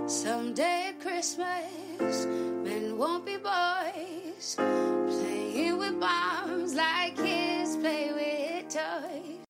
Someday at Christmas, men won't be boys, playing with bombs like kids play with toys.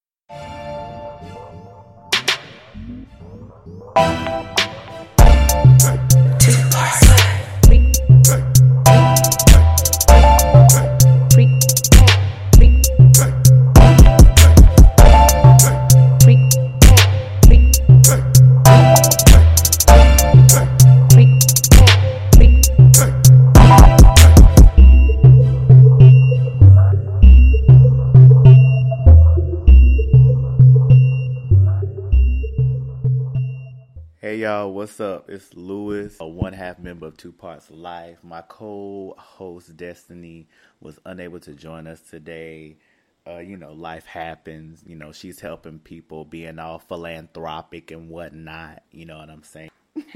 Hey y'all, what's up? It's Lewis, a one-half member of Two Parts Life. My co-host Destiny was unable to join us today. Life happens. She's helping people, being all philanthropic and whatnot. You know what I'm saying?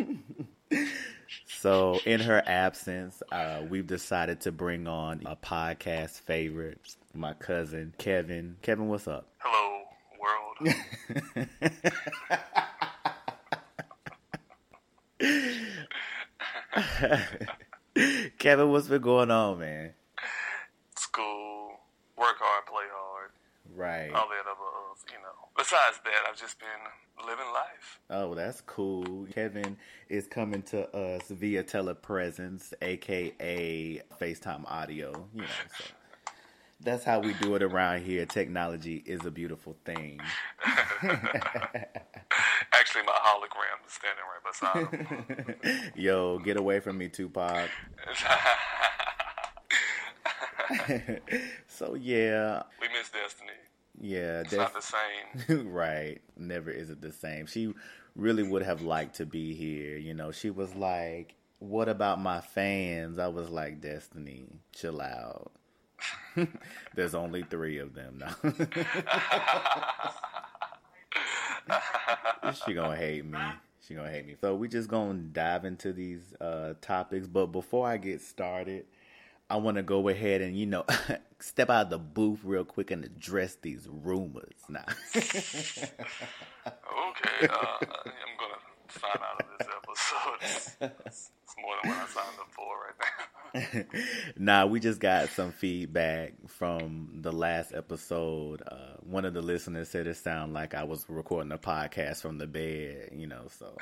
So in her absence, we've decided to bring on a podcast favorite, my cousin, Kevin. Kevin, what's up? Hello, world. Kevin, what's been going on, man? School, work hard, play hard. Right. All that other, Besides that, I've just been living life. Oh, that's cool. Kevin is coming to us via telepresence, aka FaceTime audio. So that's how we do it around here. Technology is a beautiful thing. Actually, my hologram is standing right beside him. Yo, get away from me, Tupac. So, yeah. We miss Destiny. Yeah. It's not the same. Right. Never is it the same. She really would have liked to be here. She was like, what about my fans? I was like, Destiny, chill out. There's only 3 of them now. She gonna hate me. So we just gonna dive into these topics. But before I get started, I want to go ahead and, step out of the booth real quick and address these rumors. Nah. Okay. I'm going to sign out of this episode. It's more than what I signed up for right now. Nah, we just got some feedback from the last episode. One of the listeners said it sounded like I was recording a podcast from the bed, so.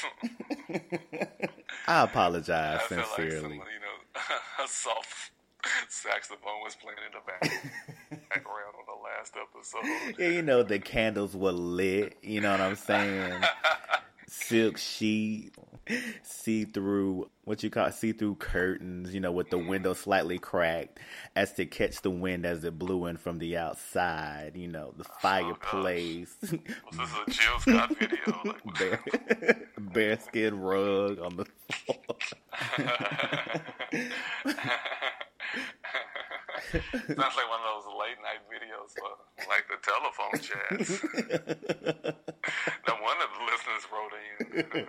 I apologize sincerely. Feel like a soft saxophone was playing in the background on the last episode. Yeah, the candles were lit, you know what I'm saying? Silk sheet, see-through curtains, with the window slightly cracked as to catch the wind as it blew in from the outside, the fireplace. Was this a Jill Scott video? Bearskin rug on the floor. Sounds like one of those late night videos for like the telephone chats. No wonder the listeners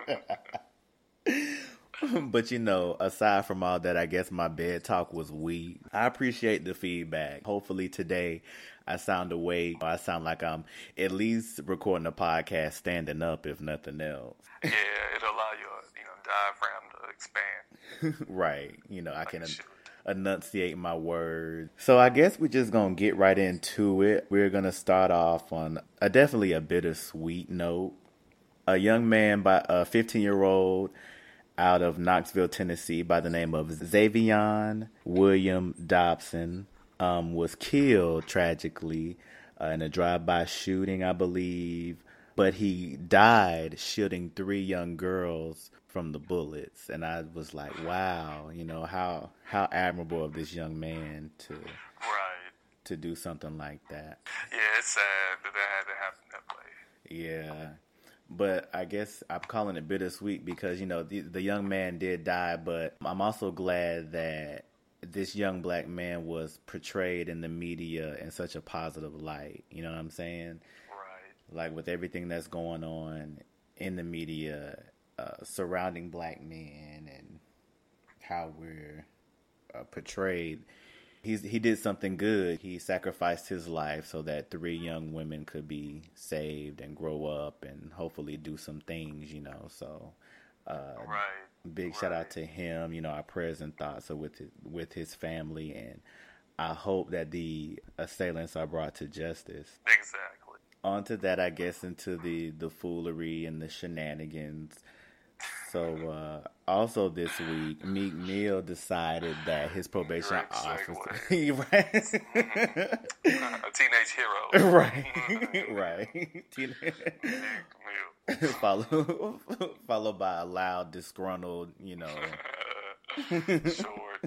wrote in. But aside from all that, I guess my bed talk was weak. I appreciate the feedback. Hopefully today I sound like I'm at least recording a podcast standing up, if nothing else. Yeah, it'll allow your diaphragm to expand. Right. I can enunciate my words. So I guess we're just going to get right into it. We're going to start off on definitely a bittersweet note. A young man, a 15-year-old out of Knoxville, Tennessee, by the name of Xavion William Dobson, was killed tragically in a drive-by shooting, I believe. But he died shooting 3 young girls from the bullets. And I was like, wow, how admirable of this young man to do something like that. Yeah, it's sad that had to happen that way. Yeah. But I guess I'm calling it bittersweet because, the young man did die, but I'm also glad that this young black man was portrayed in the media in such a positive light. You know what I'm saying? Right. Like with everything that's going on in the media surrounding black men and how we're portrayed. He did something good. He sacrificed his life so that 3 young women could be saved and grow up and hopefully do some things, So Big shout out to him. You know, our prayers and thoughts are with his family, and I hope that the assailants are brought to justice. Exactly. On to that, I guess, into the foolery and the shenanigans. So, also this week, Meek Mill decided that his probation officer... right? A teenage hero. Right. Right. Meek Mill. Followed by a loud, disgruntled, you know... Short.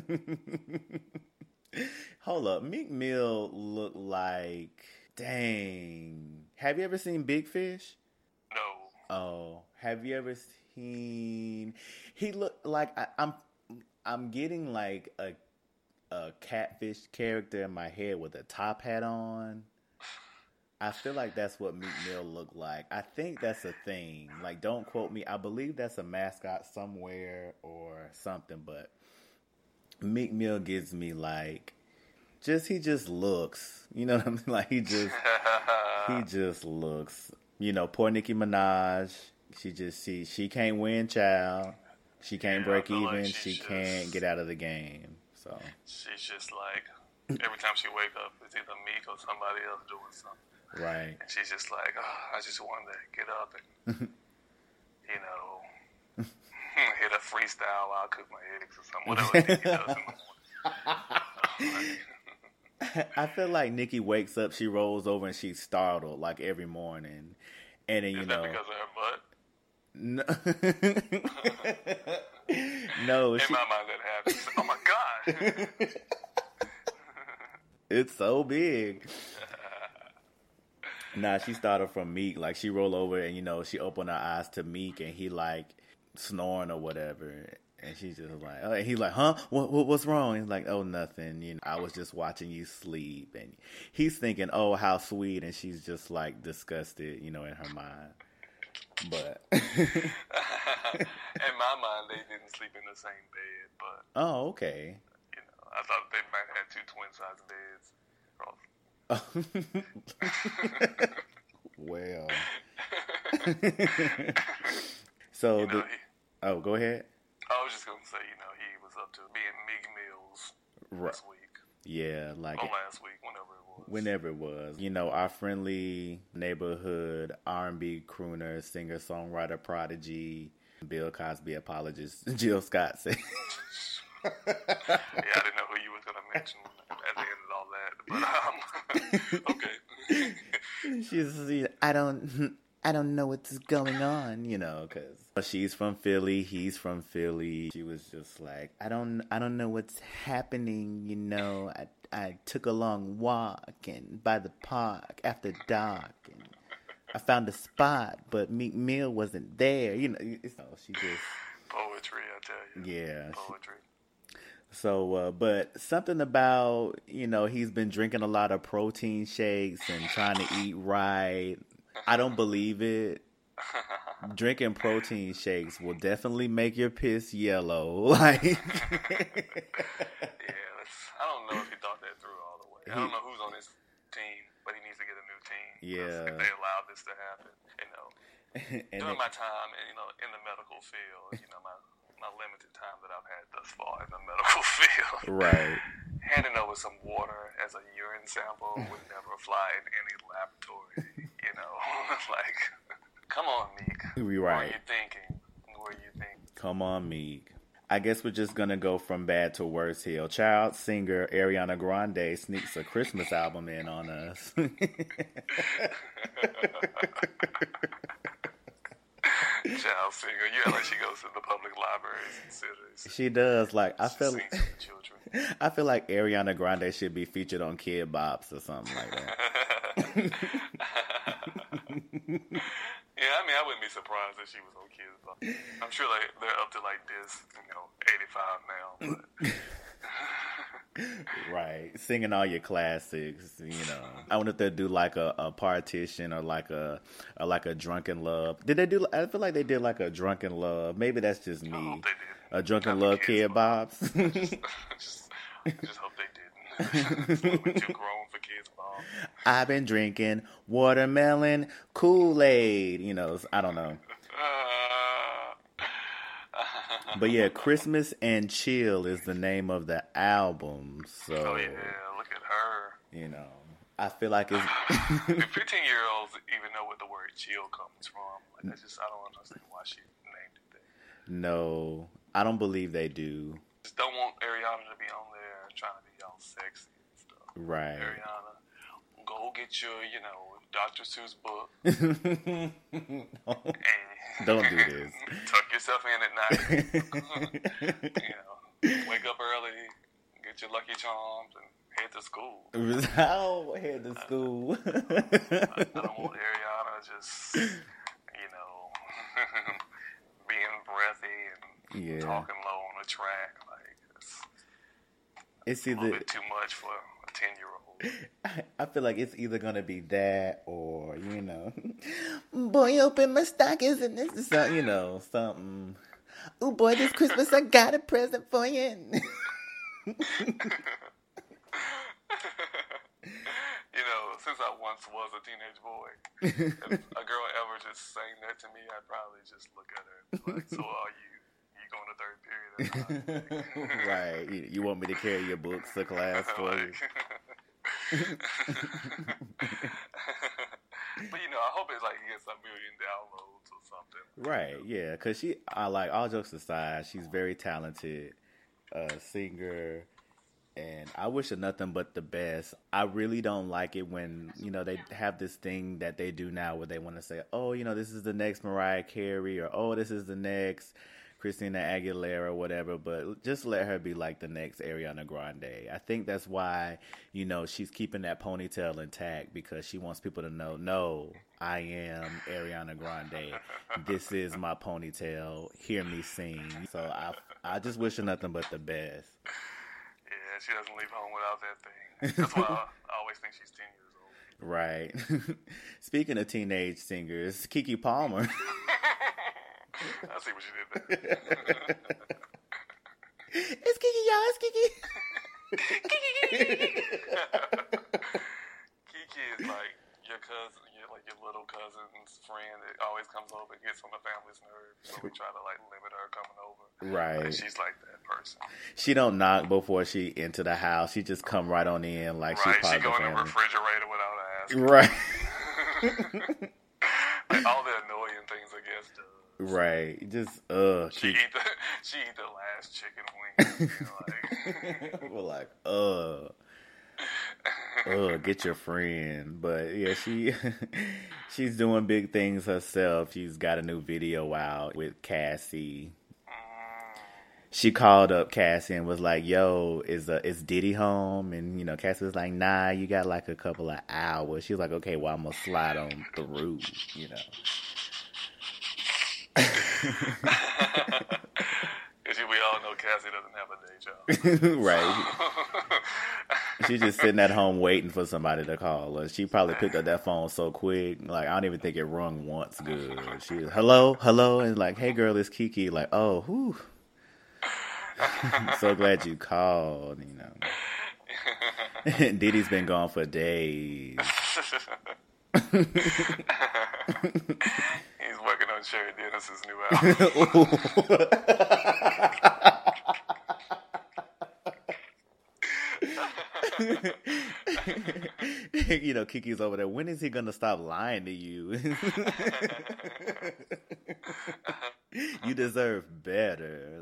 Hold up. Meek Mill looked like... Dang. Have you ever seen Big Fish? No. Oh. Have you ever seen... He looked like... I'm getting like a catfish character in my head with a top hat on. I feel like that's what Meek Mill looked like. I think that's a thing. Like, don't quote me. I believe that's a mascot somewhere or something, but Meek Mill gives me like... he just looks, you know what I mean? Like he just looks, you know, poor Nicki Minaj. She can't win, child. She can't break even. Like she can't get out of the game. So she's just like, every time she wake up, it's either Meek or somebody else doing something. Right. And she's just like, oh, I just wanted to get up and, you know, hit a freestyle while I cook my eggs or something. Whatever Nicki does in the morning. I feel like Nicki wakes up, she rolls over, and she's startled like every morning, and then Is that because of her butt? No, no. In my mind, that happens. Oh my god, it's so big. Nah, she started from Meek. Like she rolled over, and you know, she opened her eyes to Meek, and he like snoring or whatever. And she's just like, oh, and he's like, huh? What's wrong? He's like, oh, nothing. You know, I was just watching you sleep. And he's thinking, oh, how sweet. And she's just like disgusted, you know, in her mind. But in my mind, they didn't sleep in the same bed. But okay. You know, I thought they might have 2 twin-size beds. Well. So you know, go ahead. I was just going to say, you know, he was up to being Meek Mill's this week. Yeah, like... Or last week, whenever it was. You know, our friendly neighborhood R&B crooner, singer, songwriter, prodigy, Bill Cosby apologist, Jill Scott said... Yeah, I didn't know who you was going to mention at the end of all that. But, okay. She's, I don't know what's going on, you know, because she's from Philly, he's from Philly. She was just like, I don't know what's happening, you know. I took a long walk and by the park after dark, and I found a spot, but Meek Mill wasn't there, you know. She just poetry, I tell you. Yeah, poetry. So, but something about, you know, he's been drinking a lot of protein shakes and trying to eat right. I don't believe it. Drinking protein shakes will definitely make your piss yellow. Like, yeah, I don't know if he thought that through all the way. I don't know who's on his team, but he needs to get a new team. Yeah, if they allow this to happen, you know. During my time, you know, in the medical field, you know, my limited time that I've had thus far in the medical field, right? Handing over some water as a urine sample would never fly in any laboratory. You know, like, come on, Meek. Right. What are you thinking? Come on, Meek. I guess we're just going to go from bad to worse here. Child singer Ariana Grande sneaks a Christmas album in on us. Child singer. Yeah, like she goes to the public libraries and cities. She does. Like, I feel like Ariana Grande should be featured on Kid Bops or something like that. Yeah, I mean, I wouldn't be surprised if she was on Kids Bops. I'm sure they're up to like this, 85 now. But. Right, singing all your classics. You know, I wonder if they'll do like a partition or like a Drunken Love. Did they do? I feel like they did like a Drunken Love. Maybe that's just me. I hope they did. A Drunken Love Kid Bops. just hope they didn't. It's a little bit too grown for Kids Bops. I've been drinking watermelon Kool-Aid. You know, I don't know. But yeah, Christmas and Chill is the name of the album. So, oh yeah, look at her. you know, I feel like it's Do 15-year-olds even know what the word chill comes from? Like, I don't understand why she named it that. no, I don't believe they do. Just don't want Ariana to be on there trying to be all sexy and stuff. Right. Ariana, go get your, Dr. Seuss book. Don't do this. Tuck yourself in at night. Wake up early, get your Lucky Charms, and head to school. I'll head to school. I don't want Ariana just, being breathy and talking low on the track. Like, it's a either little bit too much for a 10-year-old. I feel like it's either gonna be that or boy, open my stockings and this is something. Oh boy, this Christmas I got a present for you. Since I once was a teenage boy, if a girl ever just sang that to me, I'd probably just look at her and be like, so are you? You going to third period? Right. You want me to carry your books to class for you? But I hope it's like he gets 1 million downloads or something. Right, yeah, because all jokes aside, she's very talented singer, and I wish her nothing but the best. I really don't like it when, they have this thing that they do now where they want to say, oh, this is the next Mariah Carey, or oh, this is the next Christina Aguilera, whatever, but just let her be like the next Ariana Grande. I think that's why, she's keeping that ponytail intact, because she wants people to know, no, I am Ariana Grande. This is my ponytail. Hear me sing. So I just wish her nothing but the best. Yeah, she doesn't leave home without that thing. That's why I always think she's 10 years old. Right. Speaking of teenage singers, Keke Palmer. I see what you did there. It's Keke, y'all. It's Keke. Keke is like your cousin, your little cousin's friend that always comes over and gets on the family's nerves. So we try to limit her coming over. Right. Like, she's like that person. She don't knock before she enter the house. She just come right on in like she's part She of the go in the family. refrigerator without asking. Right. Like all the annoying things I guess does. Right. Just she eat the last chicken wing. We're like, get your friend. But yeah, she's doing big things herself. She's got a new video out with Cassie. She called up Cassie and was like, yo, is Diddy home? And, Cassie was like, nah, you got like a couple of hours. She was like, okay, well, I'm going to slide on through, We all know Cassie doesn't have a day job. Right. She's just sitting at home waiting for somebody to call her. She probably picked up that phone so quick. Like, I don't even think it rung once good. She was, hello, and like, hey, girl, it's Keke. Like, oh, whew. So glad you called, Diddy's been gone for days. He's working on Sherry Dennis's new album. Keke's over there. When is he gonna stop lying to you? You deserve better.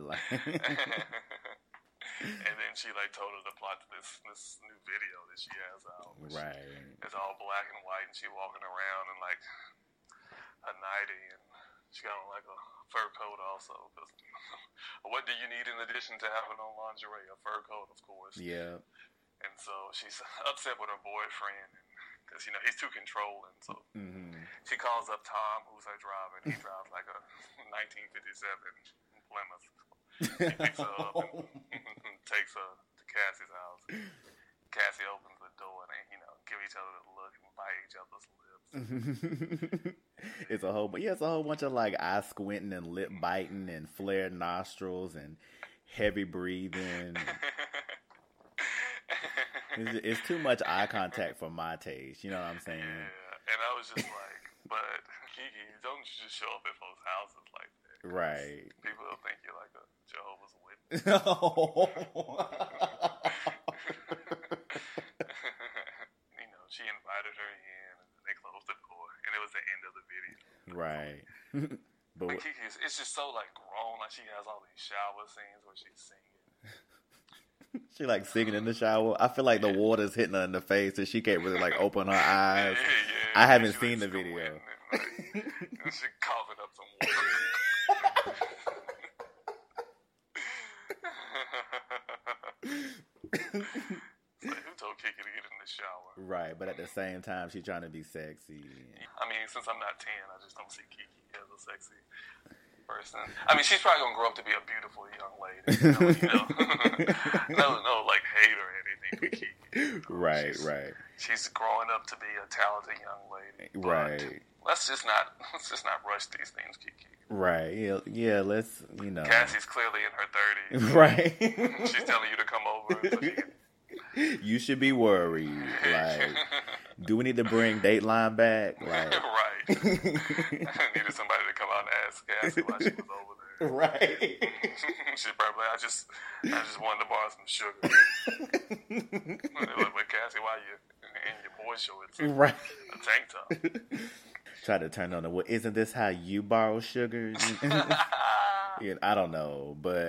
And then she told her the plot to this new video that she has out. Right. It's all black and white, and she walking around in a nightie, and she got on a fur coat also. Cause what do you need in addition to having on lingerie? A fur coat, of course. Yeah. And so she's upset with her boyfriend because he's too controlling. So she calls up Tom, who's her driver, and he drives like a 1957 Plymouth. He picks her up and takes her to Cassie's house. Cassie opens the door and they, give each other a look and bite each other's lips. It's a whole bunch of eye squinting and lip biting and flared nostrils and heavy breathing. It's too much eye contact for my taste. You know what I'm saying? Yeah, and I was just like, but Keke, don't you just show up at folks' houses like that? Right. People will think you're like a Jehovah's Witness. You know, she invited her in, and they closed the door, and it was the end of the video. Right. But Kiki, it's just so like grown. Like she has all these shower scenes where she's singing. She like singing in the shower. I feel like the water's hitting her in the face, and she can't really like open her eyes. Yeah. I haven't seen the video. And she coughing up some water. It's like, who told Kiki to get in the shower? Right, but at the same time, she's trying to be sexy. I mean, since I'm not 10, I just don't see Kiki as a sexy person. I mean, she's probably gonna grow up to be a beautiful young lady. No, like hate or anything for Kiki. Right. She's growing up to be a talented young lady. Right. Let's just not rush these things, Kiki. Right. Yeah. Let's, Cassie's clearly in her 30s. Right. She's telling you to come over. So she can... You should be worried. Like, do we need to bring Dateline back? Like, right. I needed somebody to come out and ask Cassie why she was over there. Right. She's probably like, I just wanted to borrow some sugar. But Cassie, why you in your boy shorts? Right. A tank top. Try to turn on the, well, isn't this how you borrow sugar? I don't know, but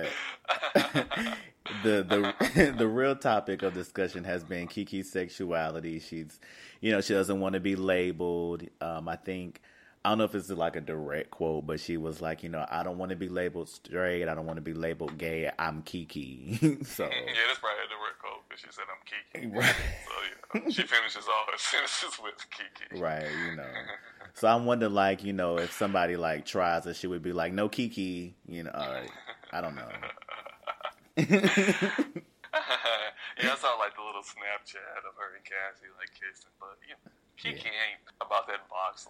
the real topic of discussion has been Kiki's sexuality. She's, she doesn't want to be labeled. I don't know if it's like a direct quote, but she was like, I don't want to be labeled straight. I don't want to be labeled gay. I'm Kiki. So yeah, that's probably a direct quote because she said I'm Kiki. Right. So she finishes all her sentences with Kiki. Right. So I wonder, like, if somebody like tries it, she would be like, no Kiki. I don't know. Yeah, I saw like the little Snapchat of her and Cassie like kissing, but Kiki ain't about that box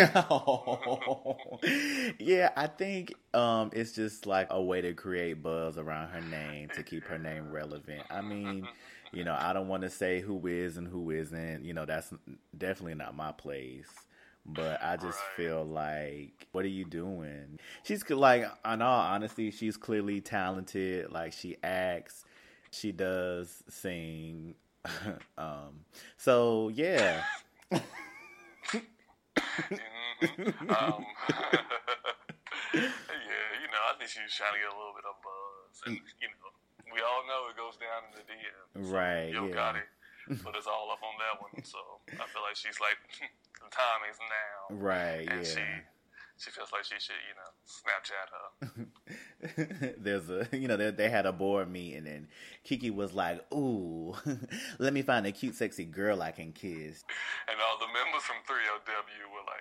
life. Yeah, I think it's just like a way to create buzz around her name to keep her name relevant. I mean, I don't want to say who is and who isn't. That's definitely not my place. But I just feel like, what are you doing? She's like, in all honesty, she's clearly talented. Like, she acts, she does sing. So yeah. I think she was trying to get a little bit of buzz. And, we all know it goes down in the DMs. Right, Yo Gotti put us all up on that one. So I feel like she's like, the time is now. Right, and yeah. She feels like she should, Snapchat her. There's they had a board meeting and Kiki was like, ooh, let me find a cute, sexy girl I can kiss. And all the members from 3LW were like,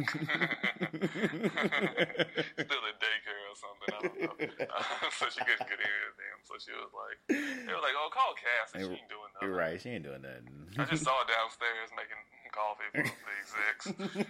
still at daycare or something, I don't know. So she couldn't get any of them. So she was like, they were like, oh, call Cassie, she ain't doing nothing. Right, she ain't doing nothing. I just saw her downstairs making coffee for the execs.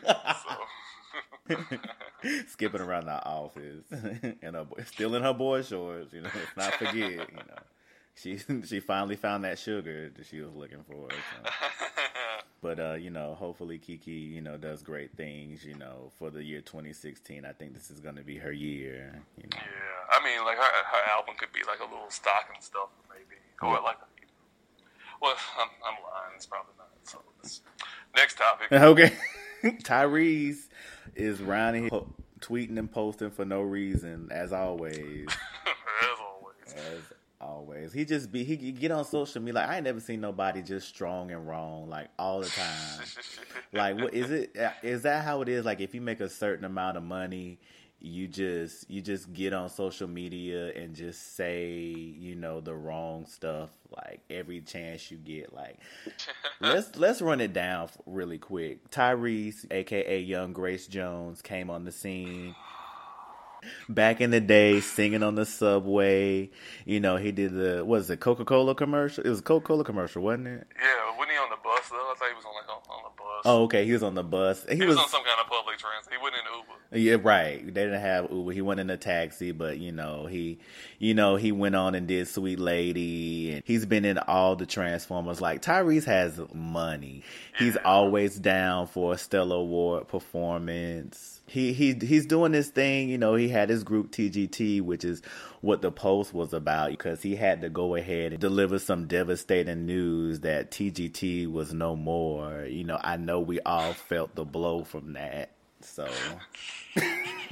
Skipping around the office and still in her boy shorts. Let's not forget. She finally found that sugar that she was looking for. So. But hopefully Kiki does great things. For the year 2016, I think this is going to be her year. Yeah, I mean, like her album could be like a little stocking stuff, maybe, or like. Well, I'm lying. It's probably not. So next topic. Okay. Tyrese is rounding, tweeting and posting for no reason, as always. As always. He get on social media. Like, I ain't never seen nobody just strong and wrong, like, all the time. Like, what is it? Is that how it is? Like, if you make a certain amount of money, you just get on social media and just say, the wrong stuff, like, every chance you get. Like, let's run it down really quick. Tyrese, aka Young Grace Jones, came on the scene back in the day, singing on the subway. He did the Coca-Cola commercial? It was a Coca-Cola commercial, wasn't it? Yeah, wasn't he on the bus though? I thought he was on the bus. Oh, okay, he was on the bus. He was on some kind of public transit. He wasn't in Uber. Yeah, right. They didn't have Uber. He went in a taxi, but he went on and did Sweet Lady, and he's been in all the Transformers. Like, Tyrese has money. Yeah. He's always down for a Stellar Award performance. He's doing this thing, you know. He had his group TGT, which is what the post was about, because he had to go ahead and deliver some devastating news that TGT was no more. You know, I know we all felt the blow from that. So, what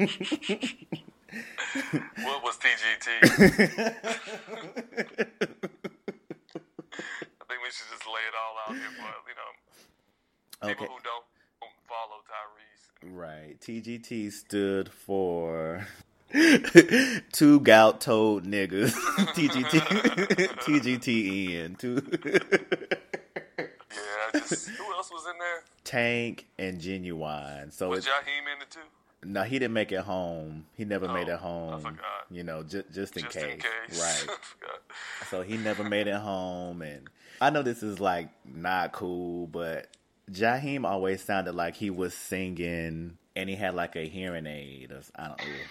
was TGT? I think we should just lay it all out here for, you know, people who don't follow Tyrese. Right. TGT stood for two gout-toed niggas. TGTN. Yeah, just who else was in there? Tank and Genuine. So was Jaheim in it too? No, he didn't make it home. He never made it home. I forgot. You know, just in case. Right. So he never made it home, and I know this is like not cool, but Jaheim always sounded like he was singing and he had like a hearing aid. I don't know.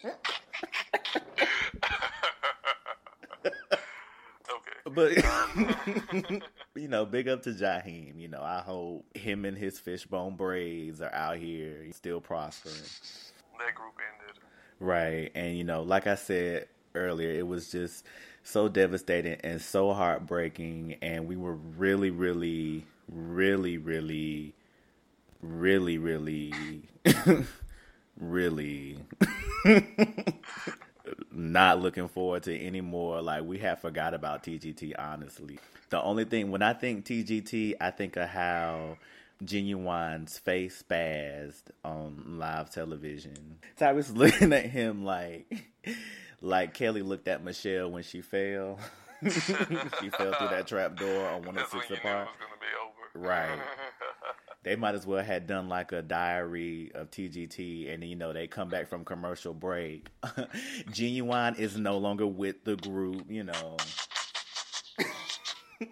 Okay. But, you know, big up to Jaheim. You know, I hope him and his fishbone braids are out here still prospering. That group ended. Right. And, you know, like I said earlier, it was just so devastating and so heartbreaking. And we were really, really, really, really, really, really, really not looking forward to any more. Like, we have forgot about TGT, honestly. The only thing, when I think TGT, I think of how Genuine's face spazzed on live television. So I was looking at him like Kelly looked at Michelle when she fell. She fell through that trap door on 106 Park. Right. They might as well had done like a diary of TGT, and you know they come back from commercial break. Genuine is no longer with the group, you know. That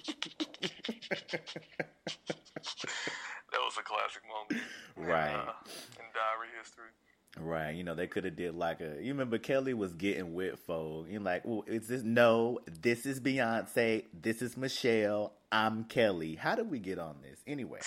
was a classic moment, right? In diary history. Right, you know, they could have did like you remember Kelly was getting with folk. You're like, oh, is this, no, this is Beyonce, this is Michelle, I'm Kelly. How did we get on this? Anyway,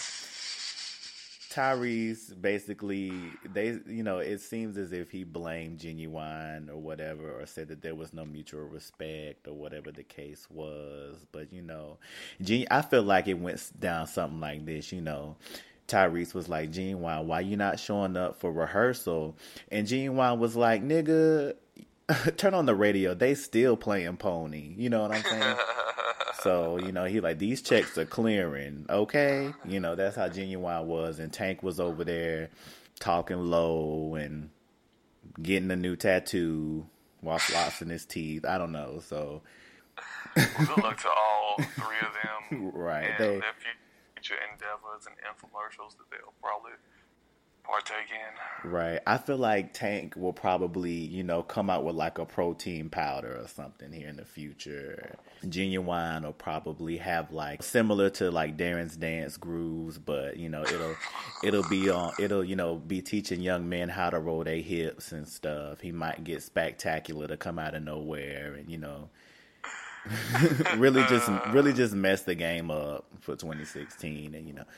Tyrese basically, it seems as if he blamed Genuine or whatever, or said that there was no mutual respect or whatever the case was. But, you know, I feel like it went down something like this, you know. Tyrese was like, Genuine, why you not showing up for rehearsal? And Genuine was like, nigga, turn on the radio. They still playing Pony. You know what I'm saying? So, you know, he like, these checks are clearing, okay? You know, that's how Genuine was. And Tank was over there talking low and getting a new tattoo while flossing his teeth. I don't know, so. Well, good luck to all three of them. Right. And their future endeavors and infomercials that they'll probably partake in. Right. I feel like Tank will probably, you know, come out with like a protein powder or something here in the future. Genuine will probably have like similar to like Darren's Dance Grooves, but you know, it'll be teaching young men how to roll their hips and stuff. He might get Spectacular to come out of nowhere and, you know, really just mess the game up for 2016. And, you know,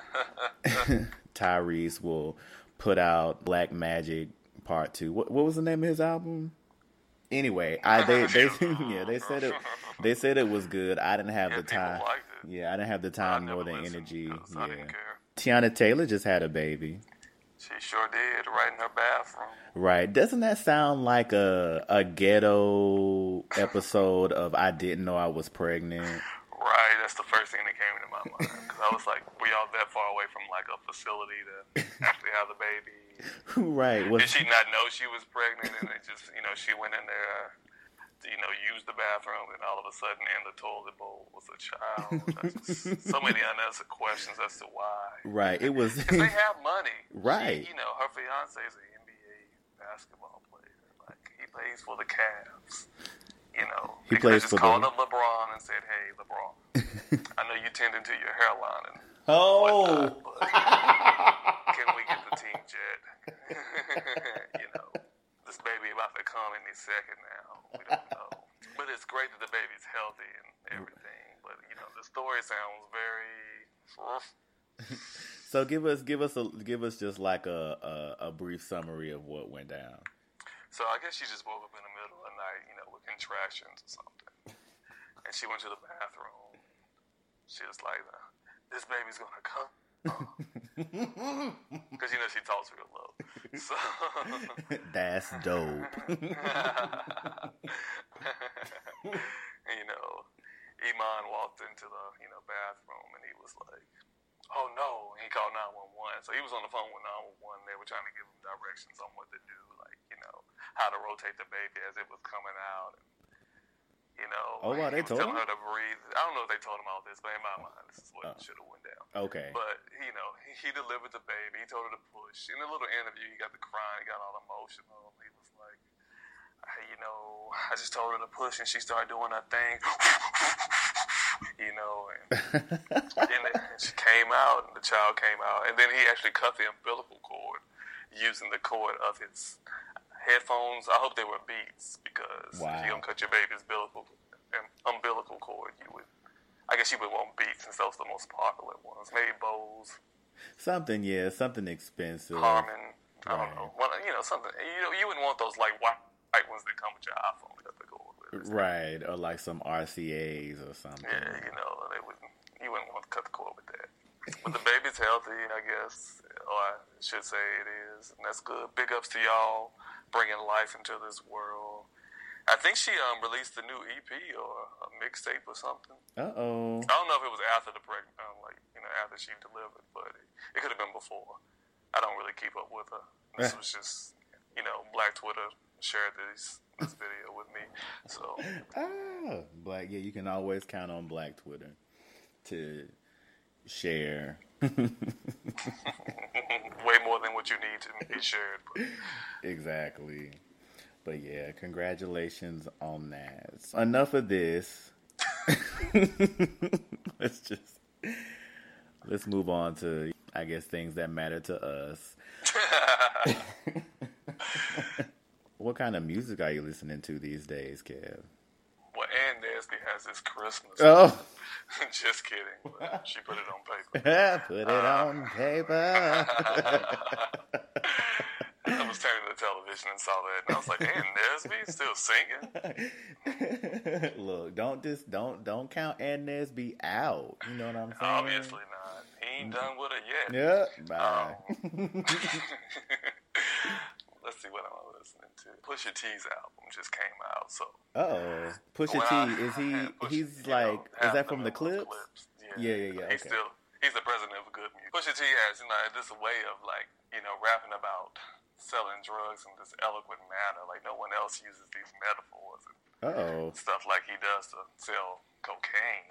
Tyrese will put out Black Magic Part 2. What was the name of his album? Anyway, they said it was good. I didn't have the time. Yeah, I didn't have the time nor the energy. So I didn't care. Tiana Taylor just had a baby. She sure did, right in her bathroom. Right. Doesn't that sound like a ghetto episode of I Didn't Know I Was Pregnant? Right. That's the first thing that came into my mind. Because I was like, we all that far away from like a facility to actually have the baby. Right. Did she not know she was pregnant? And it just, you know, she went in there to, you know, use the bathroom, and all of a sudden in the toilet bowl was a child. So many unanswered questions as to why. Right. It was. Because they have money. Right. She, you know, her fiance is an NBA basketball player. Like, he plays for the Cavs. You know, he plays for called up LeBron and said, "Hey, LeBron, I know you tend into your hairline and whatnot, but can we get the team jet? You know, this baby about to come any second now. We don't know, but it's great that the baby's healthy and everything. But you know, the story sounds very." So give us just like a brief summary of what went down. So I guess she just woke up in the middle of the night, with contractions or something, and she went to the bathroom. She was like, "This baby's gonna come," because she talks real low. So that's dope. Iman walked into the bathroom and he was like, "Oh no!" And he called 911. So he was on the phone with 911. They were trying to give him directions on what to do, like how to rotate the baby as it was coming out. And, oh wow, they told him her to breathe. I don't know if they told him all this, but in my mind, this is what should have went down. Okay. But he delivered the baby. He told her to push. In a little interview, he got the crying. He got all emotional. He was like, I just told her to push, and she started doing her thing. And then she came out, and the child came out, and then he actually cut the umbilical cord using the cord of his headphones. I hope they were Beats, because if you don't cut your baby's umbilical cord, you would want Beats, since those are the most popular ones. Maybe Bose. Something expensive. Harman. I don't know. Well, something. You wouldn't want those like white ones that come with your iPhone to cut the cord with. Right, or like some RCAs or something. Yeah, you wouldn't want to cut the cord with that. But the baby's healthy, I guess. Or I should say it is, and that's good. Big ups to y'all bringing life into this world. I think she released a new EP or a mixtape or something. Uh-oh. I don't know if it was after after she delivered, but it could have been before. I don't really keep up with her. This was just, Black Twitter shared this video with me. So Black, you can always count on Black Twitter to share. Way more than what you need to be shared. Exactly. But yeah, congratulations on that. Enough of this. Let's move on to, I guess, things that matter to us. What kind of music are you listening to these days, Kev? Well, Ann Nesby has this Christmas. Oh. Just kidding. But she put it on paper. Put it on paper. I was turning to the television and saw that, and I was like, Ann Nesby still singing? Look, don't count Ann Nesby out. You know what I'm saying? Obviously not. He ain't done with it yet. Yeah. Bye. Let's see what I'm listening to. Pusha T's album just came out, so. Pusha T, is he? He's like, is that from the Clips? Yeah. Okay. He's the president of good music. Pusha T has this way of rapping about selling drugs in this eloquent manner, like no one else uses these metaphors and stuff like he does to sell cocaine.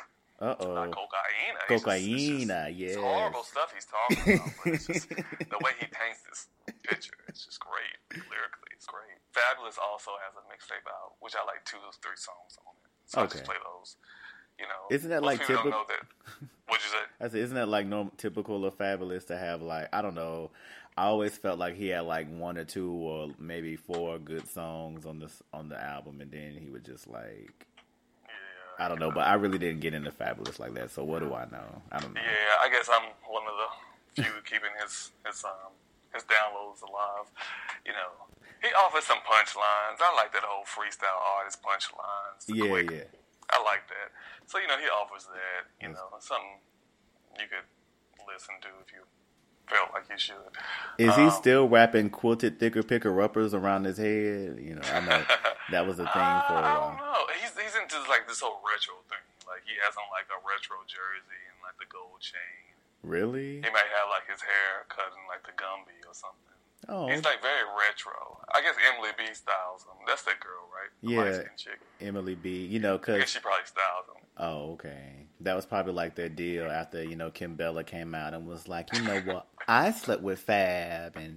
Cocaina, yes. It's horrible stuff he's talking about, but it's just the way he paints this picture. It's just great. Lyrically, it's great. Fabulous also has a mixtape out, which I like 2 or 3 songs on it. So I just play those. Isn't that like typical? Don't know that. What'd you say? I said, isn't that like typical of Fabulous to have like, I don't know. I always felt like he had like 1 or 2 or maybe 4 good songs on the album, and then he would just like. I don't know, but I really didn't get into Fabulous like that. So what do I know? I don't know. Yeah, I guess I'm one of the few keeping his downloads alive. He offers some punchlines. I like that whole freestyle artist punchlines. Yeah. I like that. So he offers that. Something you could listen to if you felt like you should. Is he still rapping quilted thicker picker uppers around his head? I know that was a thing for a while. I don't know. He's into like this whole retro thing. Like he has on like a retro jersey and like the gold chain. Really? He might have like his hair cut in like the Gumby or something. Oh. He's like very retro. I guess Emily B styles him. That's that girl, right? The light-skinned chick. Emily B. I guess she probably styles him. Oh, okay. That was probably like their deal after, Kim Bella came out and was like, what? I slept with Fab, and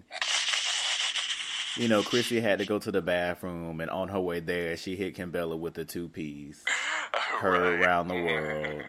Chrissy had to go to the bathroom, and on her way there, she hit Kim Bella with the 2-piece. Her around the world,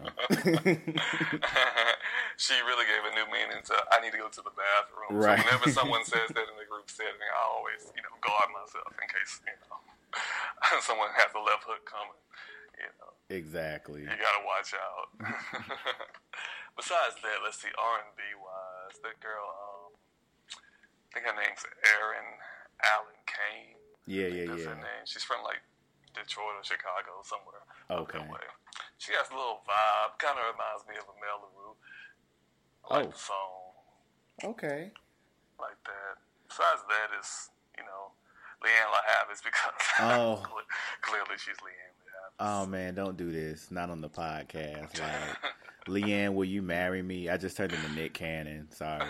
She really gave a new meaning to I need to go to the bathroom. Right. So whenever someone says that in a group setting, I always, guard myself in case, someone has a left hook coming. you know. Exactly. You gotta watch out. Besides that, let's see, R&B wise, that girl, I think her name's Erin Allen Kane. Yeah. That's her name. She's from like Detroit or Chicago, somewhere up Okay. that way. She has a little vibe, kind of reminds me of Amel LaRue. I like the song. Okay. Like that. Besides that is, you know, Leanne LaHavis, because clearly she's Leanne LaHavis. Oh man, don't do this. Not on the podcast. Like, Leanne, will you marry me? I just turned into Nick Cannon. Sorry.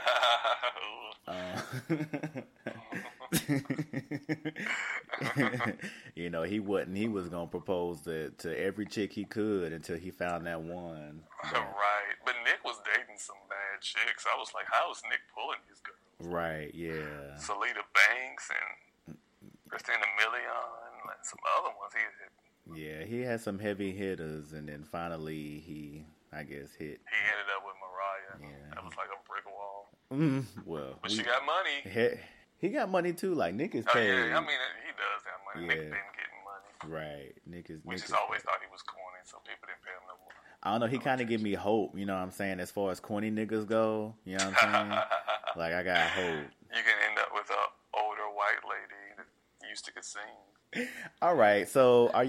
You know, he was gonna propose to every chick he could until he found that one. Right. But Nick was dating some bad chicks. I was like, how is Nick pulling these girls? Right, yeah. Salida Banks and Christina Milian and some other ones he hit. Yeah, he had some heavy hitters, and then finally he, I guess, hit. He ended up with Mariah. Yeah. That was like a brick wall. Well, but she got money. He got money too. Like, Nick is paid. Oh, yeah, I mean, he does have money. Yeah. Nick been getting money. Right. Nick is. We Nick just is always paid. thought he was corny, so people didn't pay him no more. I don't know. He kind of give me hope. You know what I'm saying? As far as corny niggas go, you know what I'm saying? Like, I got hope. You can end up with an older white lady that used to could sing. All right. So, are you?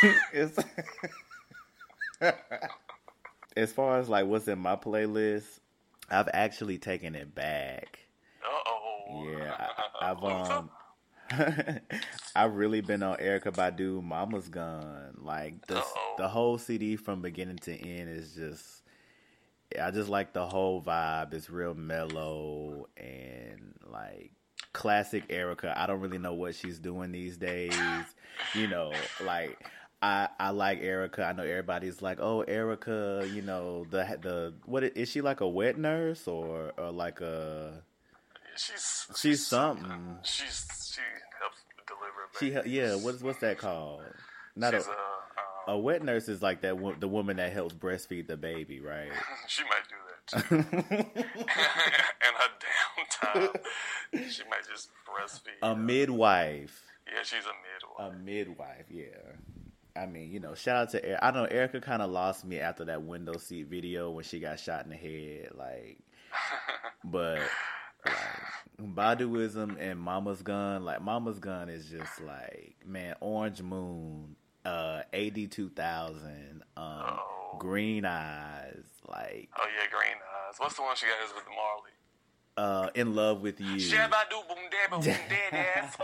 As far as like what's in my playlist, I've actually taken it back. Yeah, I've really been on Erykah Badu, Mama's Gun. Like the whole CD from beginning to end is just, I just like the whole vibe. It's real mellow and like classic Erykah. I don't really know what she's doing these days. You know, like I like Erykah. I know everybody's like, oh, Erykah. You know, the what is she, like a wet nurse or like a? She's something. She helps deliver babies. Yeah. What's that called? Not she's a wet nurse is like that. The woman that helps breastfeed the baby, right? She might do that too. In her downtime, she might just breastfeed. A midwife. Yeah, she's a midwife. A midwife. Yeah. I mean, you know, shout out to Erykah. I know Erykah kind of lost me after that window seat video when she got shot in the head. Like, but. Like, Baduism and Mama's Gun, like Mama's Gun is just like, man, Orange Moon, AD 2000, Green Eyes, like. Oh yeah, Green Eyes. What's the one she got with Marley? In Love with You. Shabba-doo boom dabba boom dead ass.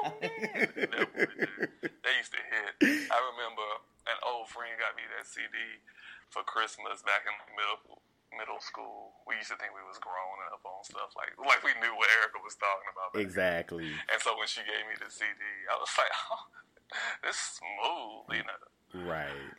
They used to hit. I remember an old friend got me that CD for Christmas back in middle school. We used to think we was growing up on stuff like we knew what Erykah was talking about. Exactly. And so when she gave me the CD, I was like, oh, this is smooth, you know. Right.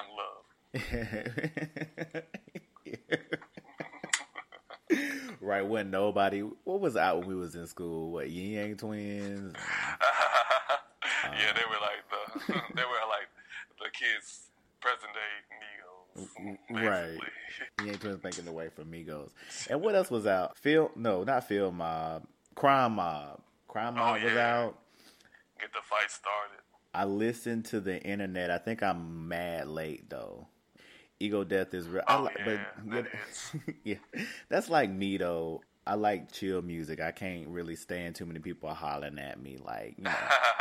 Young Love. Right, when nobody, what was out when we was in school? What, Yin Yang Twins? Yeah, they were like the kids present day Migos. Right. Yin Yang Twins making the way for Migos. And what else was out? Not Film Mob. Crime Mob. Crime Mob was out. Get the fight started. I listened to the internet. I think I'm mad late though. Ego Death is real. Yeah, that's like me though. I like chill music. I can't really stand too many people hollering at me. Like, you know.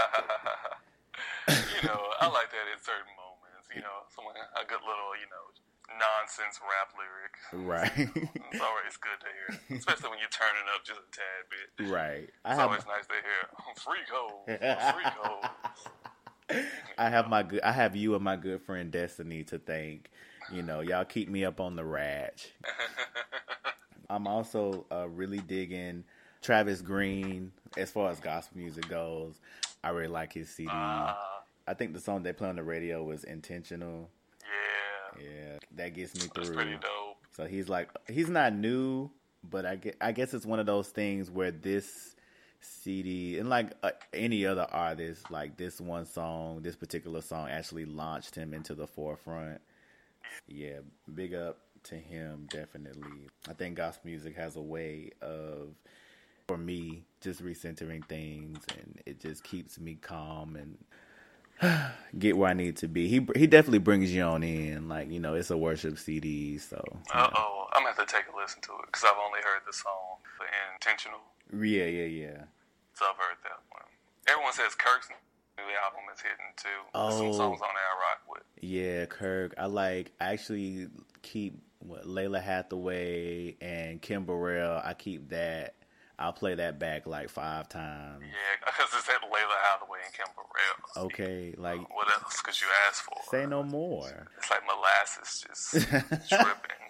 You know, I like that in certain moments. You know, a good little, you know, nonsense rap lyric. Right. It's always good to hear, especially when you're turning up just a tad bit. Right. It's always nice to hear free code. I have you and my good friend Destiny to thank. You know, y'all keep me up on the ratch. I'm also really digging Travis Green as far as gospel music goes. I really like his CD. I think the song they play on the radio was Intentional. Yeah, that gets me through. That's pretty dope. So he's not new, but I guess it's one of those things where this CD, and like any other artist, like this particular song actually launched him into the forefront. Yeah, big up to him, definitely. I think gospel music has a way of, for me, just recentering things, and it just keeps me calm and get where I need to be. He definitely brings you on in. Like, you know, it's a worship CD, so. I'm gonna have to take a listen to it because I've only heard the song, The Intentional. Yeah. So I've heard that one. Everyone says Kirk's new album is hitting too. There's some songs on there I rock with. Yeah, Kirk. I actually keep Layla Hathaway and Kim Burrell. I keep that. I'll play that back like 5 times. Yeah, because it's at Layla Hathaway and Kim Burrell. Okay, like what else could you ask for? Say no more. It's like molasses just dripping.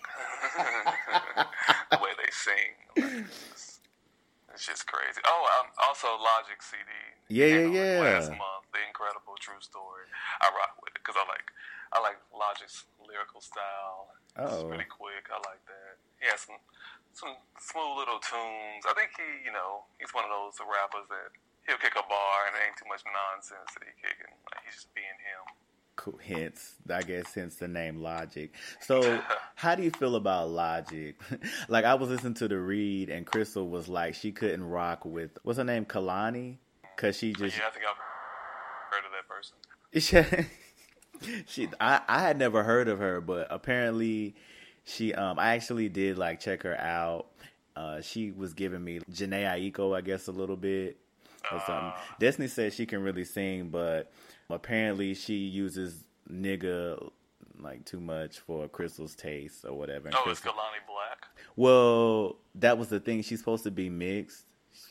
The way they sing, it's just crazy. Oh, also Logic CD. Yeah. Last month, The Incredible True Story. I rock with it because I like Logic's lyrical style. It's really quick. I like that. He has some smooth little tunes. I think he's one of those rappers that he'll kick a bar and there ain't too much nonsense that he kicking. Like, he's just being him. Cool. Hence the name Logic. So, how do you feel about Logic? Like, I was listening to the read, and Crystal was like, she couldn't rock with, what's her name, Kalani? Because she just... Yeah, I think I've heard of that person. I had never heard of her, but apparently she, I actually did, like, check her out. She was giving me Jhené Aiko, I guess, a little bit. Or something. Destiny said she can really sing, but apparently she uses nigga like too much for Crystal's taste or whatever. And is Kalani black? Well, that was the thing. She's supposed to be mixed,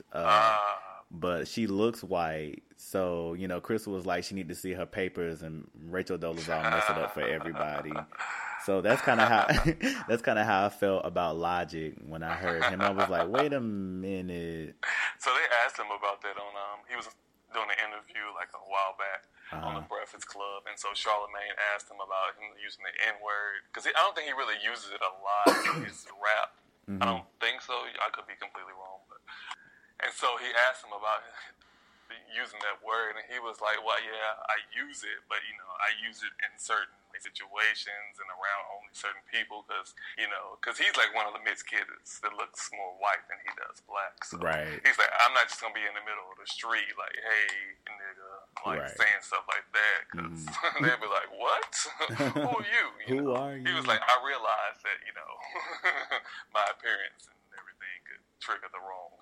but she looks white. So, you know, Crystal was like she need to see her papers, and Rachel Dolezal messed it up for everybody. So that's kind of how I felt about Logic when I heard him. I was like, wait a minute. So they asked him about that on he was doing an interview like a while back on the Breakfast Club, and so Charlamagne asked him about him using the N-word because I don't think he really uses it a lot in his rap. Mm-hmm. I don't think so. I could be completely wrong, and so he asked him about using that word, and he was like, well, yeah, I use it, but, you know, I use it in certain situations and around only certain people because he's like one of the mixed kids that looks more white than he does black. So right. He's like, I'm not just going to be in the middle of the street like, hey, nigga, like saying stuff like that because they'd be like, what? Who are you? Who are you? He was like, I realized that, my appearance and everything could trigger the wrong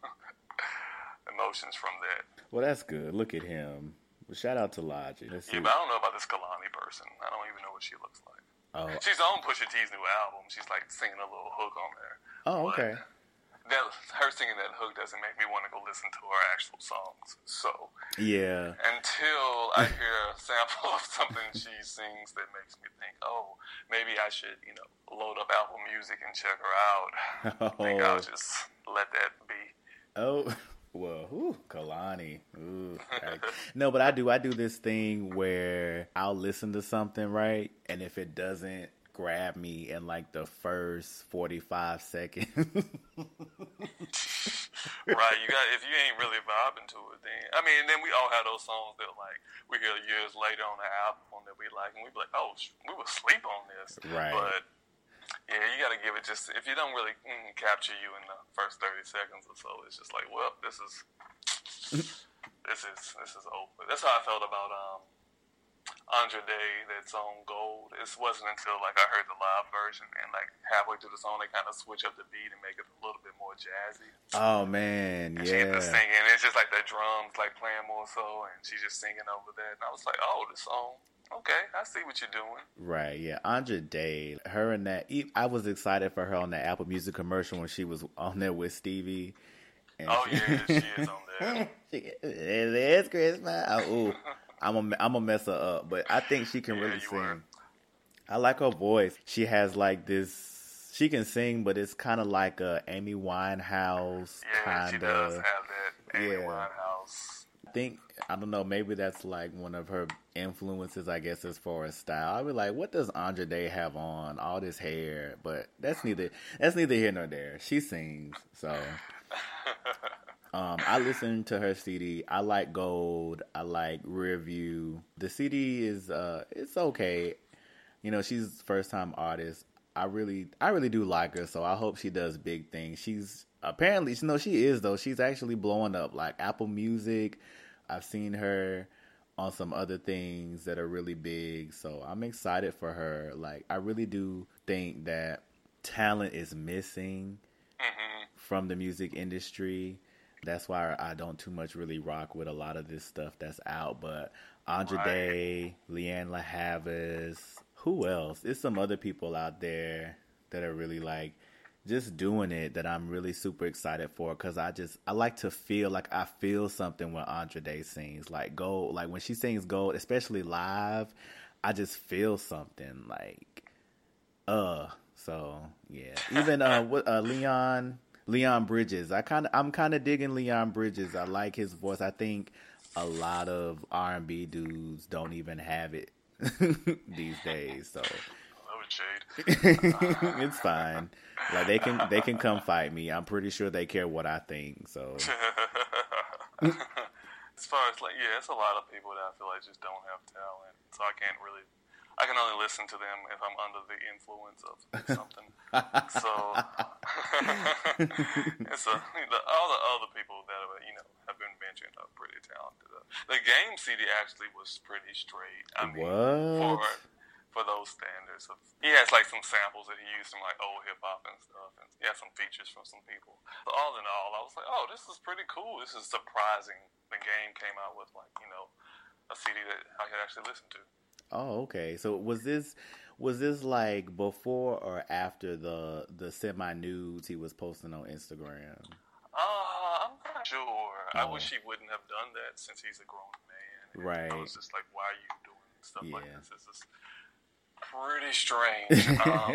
emotions from that. Well, that's good. Look at him. Well, shout out to Logic. But I don't know about this Kalani person. I don't even know what she looks like. Oh. She's on Pusha T's new album. She's like singing a little hook on there. Oh, okay. Her singing that hook doesn't make me want to go listen to her actual songs. So yeah. Until I hear a sample of something she sings that makes me think, oh, maybe I should, load up Apple Music and check her out. I think I'll just let that be. Oh. Well, Kalani. No, but I do this thing where I'll listen to something, right? And if it doesn't grab me in like the first 45 seconds. Right, if you ain't really vibing to it, then we all have those songs that like we hear years later on the album that we like, and we be like, oh, we would sleep on this. Right. But yeah, you got to give it just, if you don't really capture you in the first 30 seconds or so, it's just like, well, this is over. That's how I felt about Andre Day, that song Gold. It wasn't until like I heard the live version and like halfway through the song they kind of switch up the beat and make it a little bit more jazzy. Oh man, and she gets to singing. It's just like the drums like playing more so, and she's just singing over that. And I was like, oh, this song. Okay, I see what you're doing. Right, yeah. Andre Day, her and that, I was excited for her on that Apple Music commercial when she was on there with Stevie. And she is on there. It's Christmas. I'm a mess her up, but I think she can really sing. Were. I like her voice. She has like this, she can sing, but it's kind of like a Amy Winehouse kind of. She does have that Amy Winehouse. I don't know, maybe that's like one of her influences, I guess, as far as style. I'd be like, what does Andre Day have on? All this hair, but that's neither here nor there. She sings, so. I listened to her CD. I like Gold. I like Rear View. The CD is it's okay. She's a first time artist. I really do like her, so I hope she does big things. She's apparently, she is though. She's actually blowing up like Apple Music. I've seen her on some other things that are really big. So I'm excited for her. Like, I really do think that talent is missing from the music industry. That's why I don't too much really rock with a lot of this stuff that's out. But Andra Day, Leanne La Havas, who else? There's some other people out there that are really like just doing it that I'm really super excited for, because I like to feel like I feel something when Andra Day sings, like Gold. Like when she sings Gold, especially live, I just feel something like so yeah. Even Leon Bridges. I'm kind of digging Leon Bridges. I like his voice. I think a lot of R&B dudes don't even have it these days. So it's fine. Like they can come fight me. I'm pretty sure they care what I think. So as far as like, yeah, it's a lot of people that I feel like just don't have talent. So I can only listen to them if I'm under the influence of something. So it's all the other people that have been mentioned are pretty talented. The Game CD actually was pretty straight. I mean, for those standards, he has like some samples that he used from like old hip hop and stuff, and he has some features from some people. But all in all, I was like, oh, this is pretty cool. This is surprising. The Game came out with like a CD that I could actually listen to. Oh, okay. So was this like before or after the semi nudes he was posting on Instagram? I'm not sure. I wish he wouldn't have done that since he's a grown man. Right. I was just like, why are you doing stuff like this? This is pretty strange.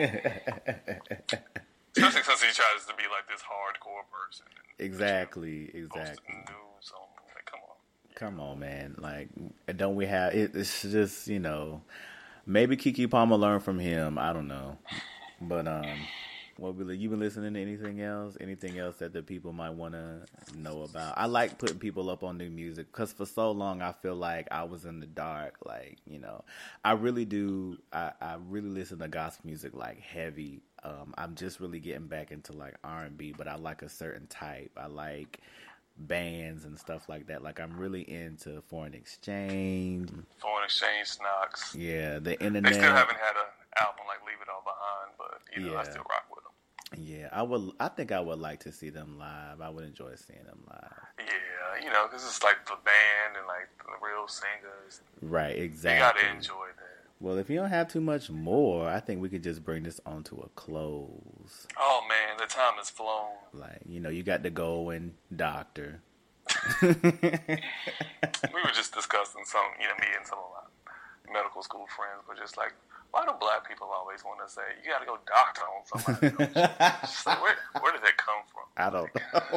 Especially since he tries to be like this hardcore person. Exactly. News on, like, come on, man. Like, don't we have it? It's just, maybe Keke Palmer learned from him. I don't know. But you been listening to anything else? Anything else that the people might want to know about? I like putting people up on new music because for so long I feel like I was in the dark. Like, I really do. I really listen to gospel music like heavy. I'm just really getting back into like R&B, but I like a certain type. I like bands and stuff like that. Like I'm really into Foreign Exchange. Knox. Yeah, the Internet. They still haven't had an album like Leave It All Behind, but I still rock with them. Yeah, I think I would like to see them live. I would enjoy seeing them live. Yeah, because it's like the band and like the real singers. Right, exactly. You gotta enjoy that. Well, if you don't have too much more, I think we could just bring this on to a close. Oh man, the time has flown. Like, you got to go and doctor. We were just discussing me and some of my medical school friends were just like, why do black people always want to say, you got to go doctor on somebody else? Just like, where did that come from? I don't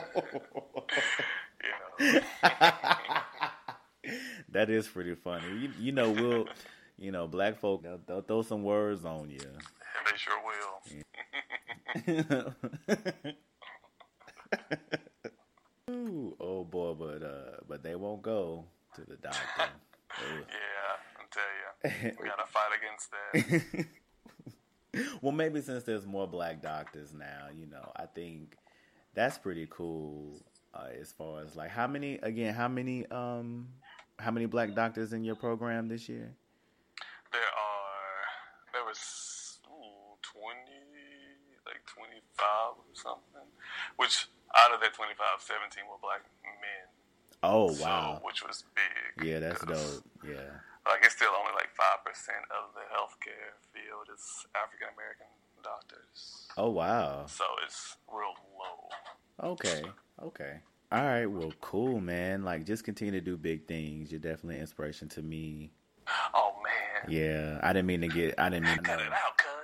know. That is pretty funny. Black folk, they'll throw some words on you. And they sure will. Ooh, oh boy, but they won't go to the doctor. Yeah, I tell you, we gotta fight against that. Well, maybe since there's more black doctors now, I think that's pretty cool. As far as like how many black doctors in your program this year? There was 25 or something, which out of that 25, 17 were black men. Oh, wow. So, which was big. Yeah, that's dope. Yeah. Like, it's still only like 5% of the healthcare field is African American doctors. Oh, wow. So it's real low. Okay. All right. Well, cool, man. Like, just continue to do big things. You're definitely an inspiration to me. Oh, man. Yeah. I didn't mean to cut it out, cuz.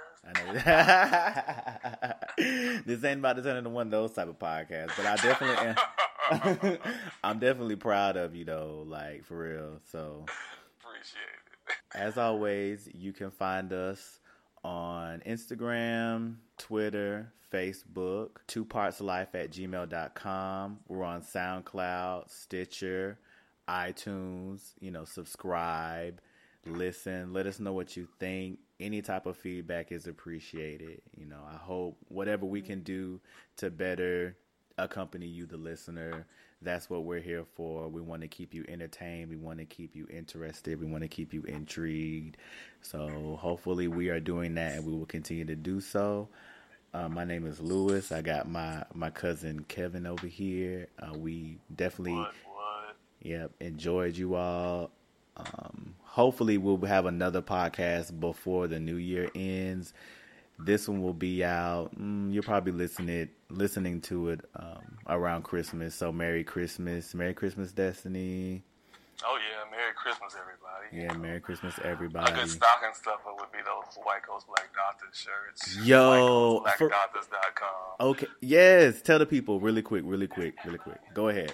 I know. This ain't about to turn into one of those type of podcasts, but I definitely am. I'm definitely proud of you, though, like, for real. So, appreciate it. As always, you can find us on Instagram, Twitter, Facebook, twopartslife@gmail.com. We're on SoundCloud, Stitcher, iTunes. Subscribe, listen, let us know what you think. Any type of feedback is appreciated. I hope whatever we can do to better accompany you, the listener, that's what we're here for. We want to keep you entertained. We want to keep you interested. We want to keep you intrigued. So hopefully we are doing that, and we will continue to do so. My name is Lewis. I got my cousin Kevin over here. We definitely enjoyed you all. Hopefully we'll have another podcast before the new year ends. This one will be out. You'll probably listening to it around Christmas. So Merry Christmas. Merry Christmas, Destiny. Oh, yeah. Merry Christmas, everybody. Yeah, Merry Christmas, everybody. A good stocking stuffer would be those White Coast Black Doctors shirts. Yo. WhiteCoastBlackDoctors.com. Okay. Yes. Tell the people really quick. Go ahead.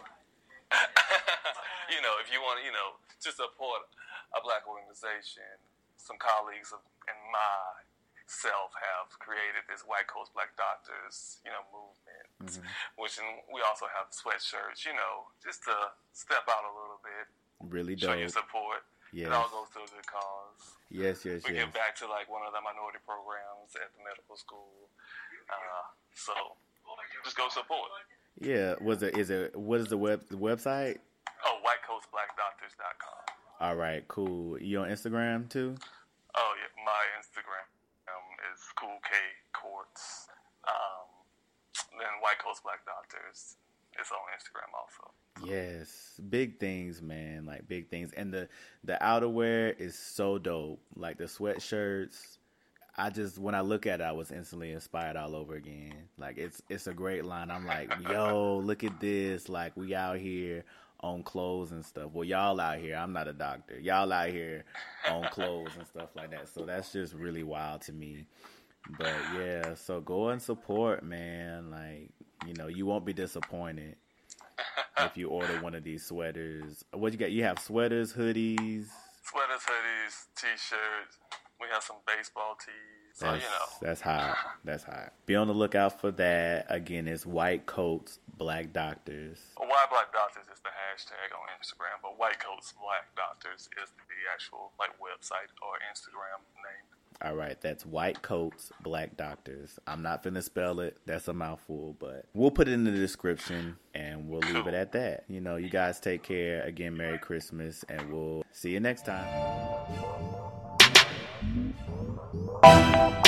If you want to, to support a black organization, some colleagues and myself have created this White Coast Black Doctors, movement, which we also have sweatshirts, just to step out a little bit. Really show dope. your support. Yes. It all goes to a good cause. Yes. We give back to one of the minority programs at the medical school. So just go support. Yeah. What is the website? Oh, WhiteCoastBlackDoctors.com. All right, cool. You on Instagram too? Oh yeah, my Instagram is Cool K Courts. Then White Coast Black Doctors is on Instagram also. Yes, big things, man. Like big things, and the outerwear is so dope. Like the sweatshirts. When I look at it, I was instantly inspired all over again. Like it's a great line. I'm like, yo, look at this. Like we out here on clothes and stuff. Well, y'all out here. I'm not a doctor. Y'all out here on clothes and stuff like that. So that's just really wild to me. But yeah, so go and support, man. Like, you won't be disappointed if you order one of these sweaters. What you got? You have sweaters, hoodies. Sweaters, hoodies, t-shirts. We have some baseball tees. So, That's hot. That's hot. Be on the lookout for that. Again, it's White Coats Black Doctors. Why Black Doctors is the hashtag on Instagram, but White Coats Black Doctors is the actual website or Instagram name. All right, that's White Coats Black Doctors. I'm not finna spell it. That's a mouthful, but we'll put it in the description and we'll leave it at that. You guys take care. Again, Merry Christmas, and we'll see you next time.